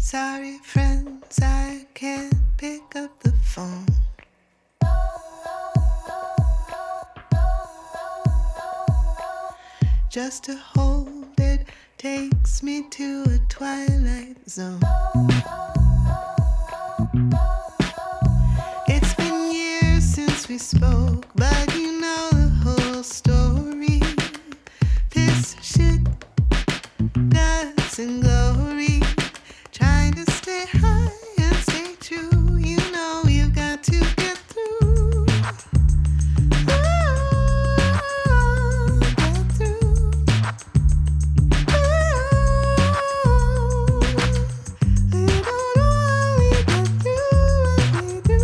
Sorry, friends, I can't pick up the phone. Just to hold it takes me to a twilight zone. It's been years since we spoke, but you know the whole story. This shit doesn't glory. Trying to stay high and stay true. You know you've got to get through. Get through. You don't always get through what we do.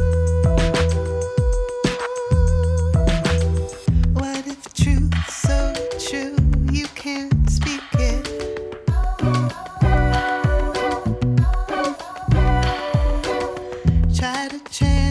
What if the truth's so true you can't speak it? Try to change